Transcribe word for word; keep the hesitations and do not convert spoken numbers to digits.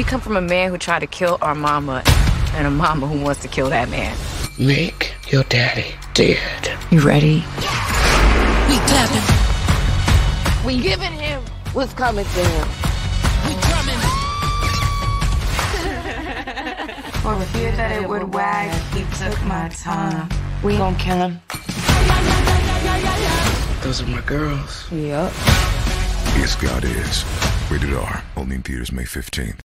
We come from a man who tried to kill our mama and a mama who wants to kill that man. Make your daddy dead. You ready? We clapping. We giving him what's coming to him. We drumming. For fear that it would wag, he took my time. We gon' kill him. Those are my girls. Yup. Yes, God is. Rated R. Only in theaters May fifteenth.